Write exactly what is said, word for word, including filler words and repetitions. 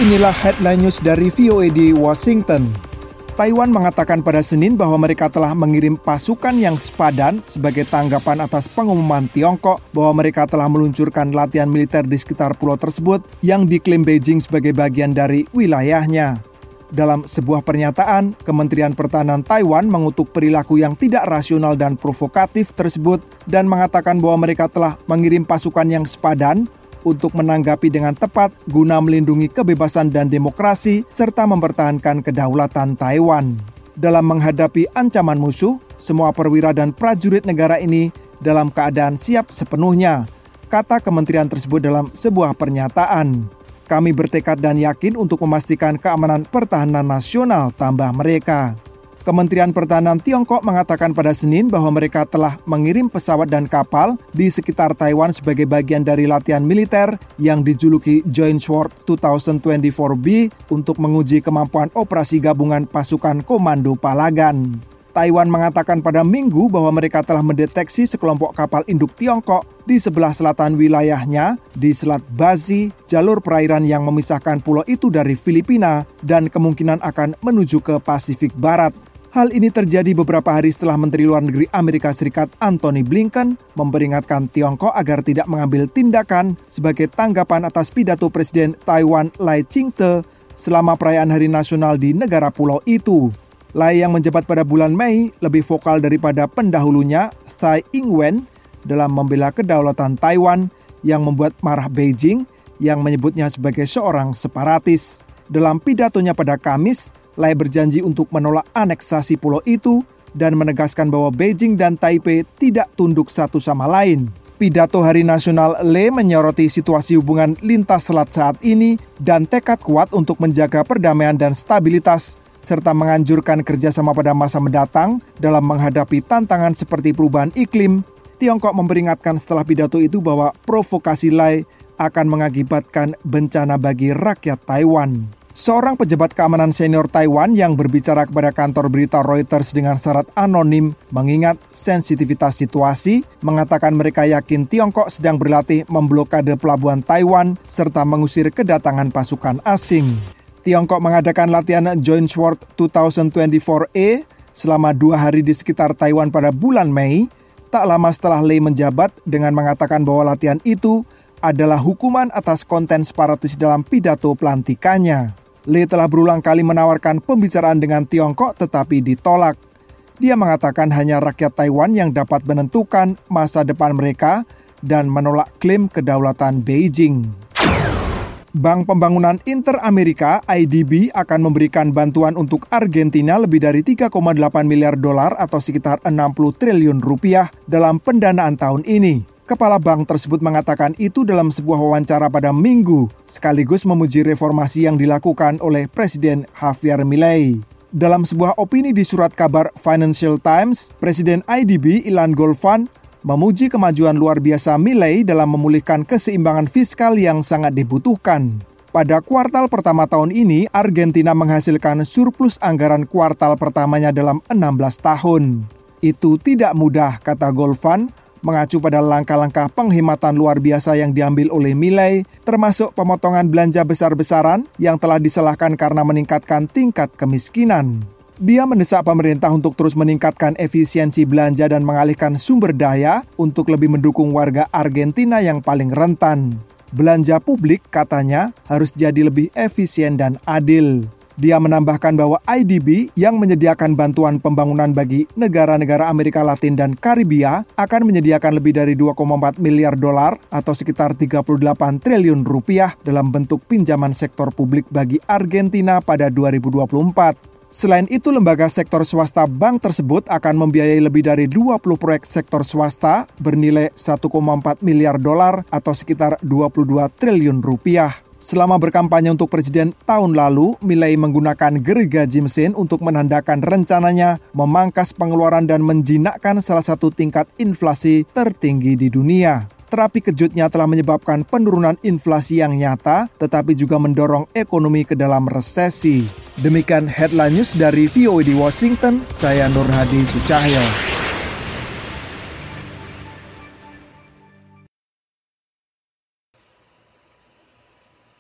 Inilah headline news dari V O A di Washington. Taiwan mengatakan pada Senin bahwa mereka telah mengirim pasukan yang sepadan sebagai tanggapan atas pengumuman Tiongkok bahwa mereka telah meluncurkan latihan militer di sekitar pulau tersebut yang diklaim Beijing sebagai bagian dari wilayahnya. Dalam sebuah pernyataan, Kementerian Pertahanan Taiwan mengutuk perilaku yang tidak rasional dan provokatif tersebut dan mengatakan bahwa mereka telah mengirim pasukan yang sepadan untuk menanggapi dengan tepat guna melindungi kebebasan dan demokrasi serta mempertahankan kedaulatan Taiwan. Dalam menghadapi ancaman musuh, semua perwira dan prajurit negara ini dalam keadaan siap sepenuhnya, kata kementerian tersebut dalam sebuah pernyataan. Kami bertekad dan yakin untuk memastikan keamanan pertahanan nasional, tambah mereka. Kementerian Pertahanan Tiongkok mengatakan pada Senin bahwa mereka telah mengirim pesawat dan kapal di sekitar Taiwan sebagai bagian dari latihan militer yang dijuluki Joint Sword dua ribu dua puluh empat B untuk menguji kemampuan operasi gabungan pasukan komando Palagan. Taiwan mengatakan pada Minggu bahwa mereka telah mendeteksi sekelompok kapal induk Tiongkok di sebelah selatan wilayahnya di Selat Bazi, jalur perairan yang memisahkan pulau itu dari Filipina dan kemungkinan akan menuju ke Pasifik Barat. Hal ini terjadi beberapa hari setelah Menteri Luar Negeri Amerika Serikat Antony Blinken memperingatkan Tiongkok agar tidak mengambil tindakan sebagai tanggapan atas pidato Presiden Taiwan Lai Ching-te selama perayaan Hari Nasional di negara pulau itu. Lai yang menjabat pada bulan Mei lebih vokal daripada pendahulunya Tsai Ing-wen dalam membela kedaulatan Taiwan yang membuat marah Beijing yang menyebutnya sebagai seorang separatis. Dalam pidatonya pada Kamis, Lai berjanji untuk menolak aneksasi pulau itu dan menegaskan bahwa Beijing dan Taipei tidak tunduk satu sama lain. Pidato Hari Nasional Lai menyoroti situasi hubungan lintas selat saat ini dan tekad kuat untuk menjaga perdamaian dan stabilitas, serta menganjurkan kerjasama pada masa mendatang dalam menghadapi tantangan seperti perubahan iklim. Tiongkok memperingatkan setelah pidato itu bahwa provokasi Lai akan mengakibatkan bencana bagi rakyat Taiwan. Seorang pejabat keamanan senior Taiwan yang berbicara kepada kantor berita Reuters dengan syarat anonim mengingat sensitivitas situasi, mengatakan mereka yakin Tiongkok sedang berlatih memblokade pelabuhan Taiwan serta mengusir kedatangan pasukan asing. Tiongkok mengadakan latihan Joint Sword dua ribu dua puluh empat A selama dua hari di sekitar Taiwan pada bulan Mei, tak lama setelah Lai menjabat dengan mengatakan bahwa latihan itu adalah hukuman atas konten separatis dalam pidato pelantikannya. Lai telah berulang kali menawarkan pembicaraan dengan Tiongkok tetapi ditolak. Dia mengatakan hanya rakyat Taiwan yang dapat menentukan masa depan mereka dan menolak klaim kedaulatan Beijing. Bank Pembangunan Inter-Amerika I D B akan memberikan bantuan untuk Argentina lebih dari tiga koma delapan miliar dolar atau sekitar enam puluh triliun rupiah dalam pendanaan tahun ini. Kepala bank tersebut mengatakan itu dalam sebuah wawancara pada Minggu, sekaligus memuji reformasi yang dilakukan oleh Presiden Javier Milei. Dalam sebuah opini di surat kabar Financial Times, Presiden I D B Ilan Goldfund memuji kemajuan luar biasa Milei dalam memulihkan keseimbangan fiskal yang sangat dibutuhkan. Pada kuartal pertama tahun ini, Argentina menghasilkan surplus anggaran kuartal pertamanya dalam enam belas tahun. Itu tidak mudah, kata Goldfund, mengacu pada langkah-langkah penghematan luar biasa yang diambil oleh Milei, termasuk pemotongan belanja besar-besaran yang telah disalahkan karena meningkatkan tingkat kemiskinan. Dia mendesak pemerintah untuk terus meningkatkan efisiensi belanja dan mengalihkan sumber daya untuk lebih mendukung warga Argentina yang paling rentan. Belanja publik, katanya, harus jadi lebih efisien dan adil. Dia menambahkan bahwa I D B yang menyediakan bantuan pembangunan bagi negara-negara Amerika Latin dan Karibia akan menyediakan lebih dari dua koma empat miliar dolar atau sekitar tiga puluh delapan triliun rupiah dalam bentuk pinjaman sektor publik bagi Argentina pada dua ribu dua puluh empat. Selain itu, lembaga sektor swasta bank tersebut akan membiayai lebih dari dua puluh proyek sektor swasta bernilai satu koma empat miliar dolar atau sekitar dua puluh dua triliun rupiah. Selama berkampanye untuk presiden tahun lalu, Milei menggunakan gergaji mesin untuk menandakan rencananya memangkas pengeluaran dan menjinakkan salah satu tingkat inflasi tertinggi di dunia. Terapi kejutnya telah menyebabkan penurunan inflasi yang nyata, tetapi juga mendorong ekonomi ke dalam resesi. Demikian headline news dari V O A di Washington, saya Nur Hadi Sucahyo.